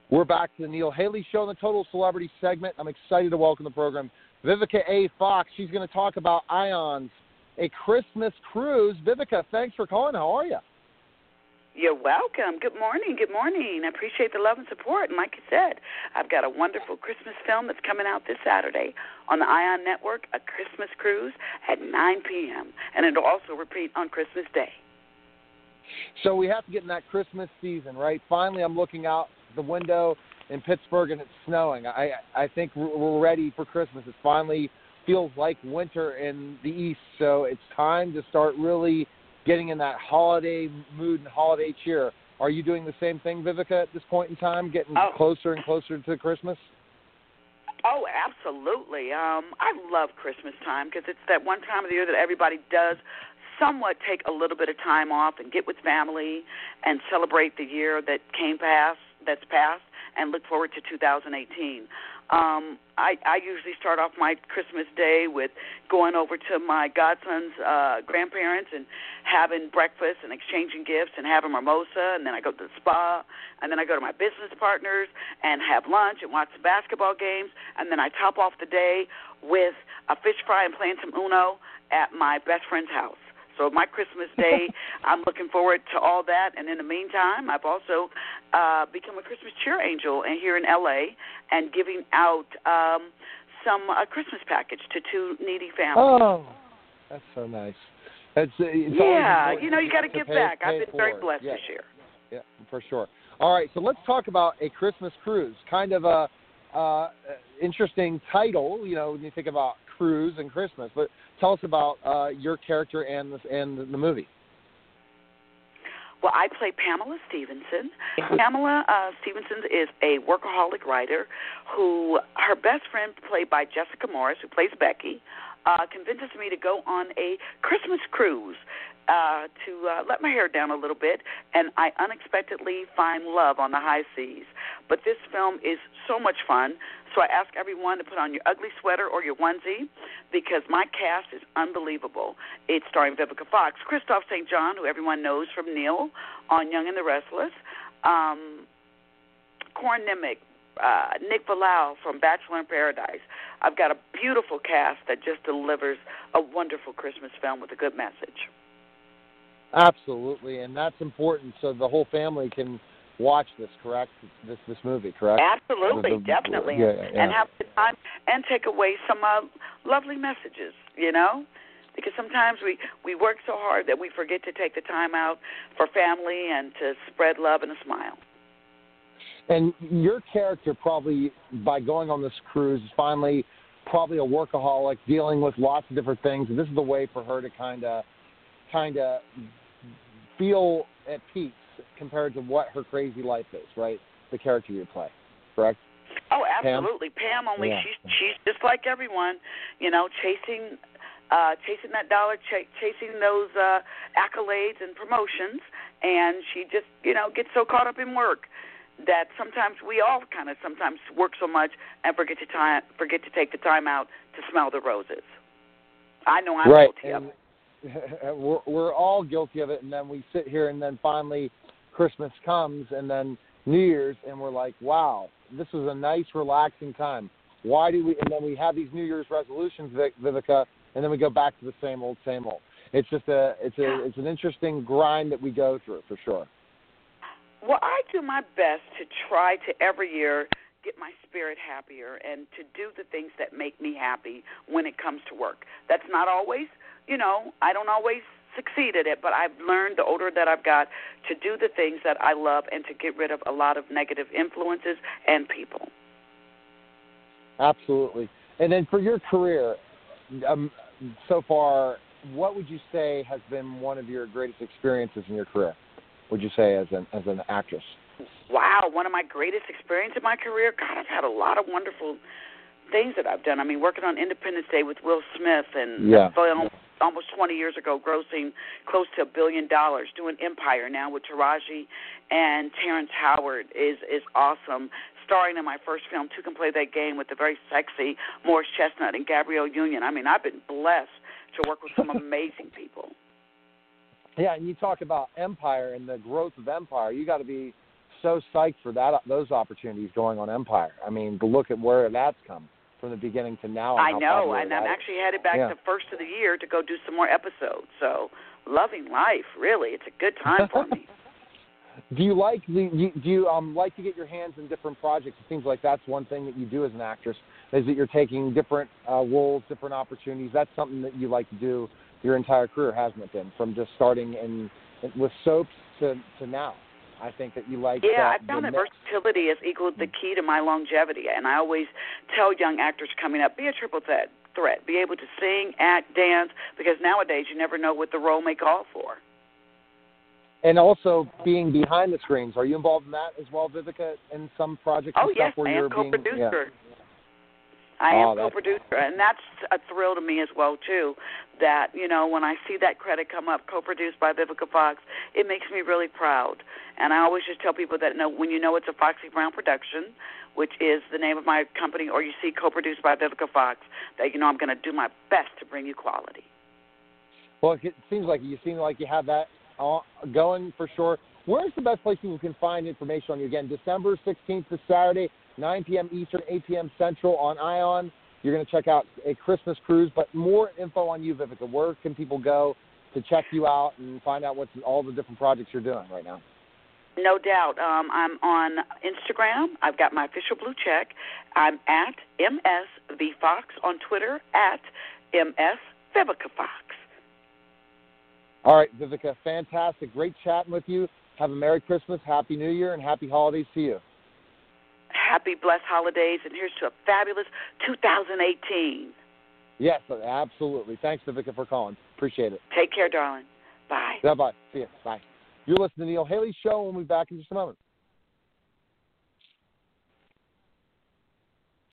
We're back to the Neil Haley Show in the Total Celebrity segment. I'm excited to welcome the program Vivica A. Fox. She's going to talk about Ions, a Christmas cruise. Vivica, thanks for calling. How are you? You're welcome. Good morning. Good morning. I appreciate the love and support. And like you said, I've got a wonderful Christmas film that's coming out this Saturday on the Ion Network, A Christmas Cruise at 9 p.m. And it'll also repeat on Christmas Day. So we have to get in that Christmas season, right? Finally, I'm looking out the window in Pittsburgh and it's snowing. I think we're ready for Christmas. It finally feels like winter in the East. So it's time to start really getting in that holiday mood and holiday cheer. Are you doing the same thing, Vivica, at this point in time, getting closer and closer to Christmas? Oh, absolutely. I love Christmas time because it's that one time of the year that everybody does somewhat take a little bit of time off and get with family and celebrate the year that's passed and look forward to 2018. I usually start off my Christmas day with going over to my godson's grandparents and having breakfast and exchanging gifts and having mimosa, and then I go to the spa, and then I go to my business partners and have lunch and watch the basketball games, and then I top off the day with a fish fry and playing some Uno at my best friend's house. So my Christmas day, I'm looking forward to all that. And in the meantime, I've also become a Christmas cheer angel here in L.A. and giving out some Christmas package to two needy families. Oh, that's so nice. It's yeah, you got to give back. I've been very blessed this year. Yeah, for sure. All right, so let's talk about A Christmas Cruise. Kind of a interesting title, when you think about cruise and Christmas. But tell us about your character and the movie. Well, I play Pamela Stevenson. Pamela Stevenson is a workaholic writer who her best friend, played by Jessica Morris, who plays Becky, convinces me to go on a Christmas cruise to let my hair down a little bit, and I unexpectedly find love on the high seas. But this film is so much fun, so I ask everyone to put on your ugly sweater or your onesie because my cast is unbelievable. It's starring Vivica Fox, Christoph St. John, who everyone knows from Neil on Young and the Restless, Corin Nemec, Nick Viall from Bachelor in Paradise. I've got a beautiful cast that just delivers a wonderful Christmas film with a good message. Absolutely, and that's important so the whole family can watch this, correct? This movie, correct? Absolutely, definitely. Yeah. And have the time and take away some lovely messages, because sometimes we work so hard that we forget to take the time out for family and to spread love and a smile. And your character probably, by going on this cruise, is finally probably a workaholic, dealing with lots of different things. And this is the way for her to kind of feel at peace compared to what her crazy life is, right? The character you play, correct? Oh, absolutely. Pam only she's just like everyone, chasing that dollar, chasing those accolades and promotions, and she just gets so caught up in work that sometimes we all sometimes work so much and forget to take the time out to smell the roses. I know I'm guilty of it. We're all guilty of it, and then we sit here, and then finally Christmas comes, and then New Year's, and we're like, wow, this was a nice, relaxing time. Why do we? And then we have these New Year's resolutions, Vivica, and then we go back to the same old, same old. It's just it's an interesting grind that we go through, for sure. Well, I do my best to try to every year get my spirit happier and to do the things that make me happy when it comes to work. That's not always. I don't always succeed at it, but I've learned the older that I've got to do the things that I love and to get rid of a lot of negative influences and people. Absolutely. And then for your career, so far, what would you say has been one of your greatest experiences in your career, would you say, as an actress? Wow, one of my greatest experiences in my career? God, I've had a lot of wonderful things that I've done. I mean, working on Independence Day with Will Smith and almost 20 years ago, grossing close to $1 billion, doing Empire now with Taraji and Terrence Howard is awesome. Starring in my first film, Two Can Play That Game, with the very sexy Morris Chestnut and Gabrielle Union. I mean, I've been blessed to work with some amazing people. Yeah, and you talk about Empire and the growth of Empire. You got to be so psyched for those opportunities going on Empire. I mean, to look at where that's come from the beginning to now. I know, and I'm actually headed back the first of the year to go do some more episodes. So, loving life, really. It's a good time for me. Do you like like to get your hands in different projects? It seems like that's one thing that you do as an actress, is that you're taking different roles, different opportunities. That's something that you like to do your entire career, hasn't it been? From just starting with soaps to now. I think that you like I found that versatility is equal the key to my longevity. And I always tell young actors coming up, be a triple threat. Be able to sing, act, dance, because nowadays you never know what the role may call for. And also being behind the screens. Are you involved in that as well, Vivica, in some projects and stuff where you're being... co-producer. I am co-producer, and that's a thrill to me as well, too, that, when I see that credit come up, co-produced by Vivica Fox, it makes me really proud. And I always just tell people that when you know it's a Foxy Brown production, which is the name of my company, or you see co-produced by Vivica Fox, that I'm going to do my best to bring you quality. Well, it seems like you have that going for sure. Where's the best place you can find information on you? Again, December 16th this Saturday, 9 p.m. Eastern, 8 p.m. Central on ION. You're going to check out A Christmas Cruise, but more info on you, Vivica. Where can people go to check you out and find out what's all the different projects you're doing right now? No doubt. I'm on Instagram. I've got my official blue check. I'm at MSVFox on Twitter, at MSVivicaFox. All right, Vivica, fantastic. Great chatting with you. Have a Merry Christmas, Happy New Year, and Happy Holidays to you. Happy, blessed holidays, and here's to a fabulous 2018. Yes, absolutely. Thanks, Vivica, for calling. Appreciate it. Take care, darling. Bye. Bye-bye. See you. Bye. You're listening to the Neil Haley Show. We'll be back in just a moment.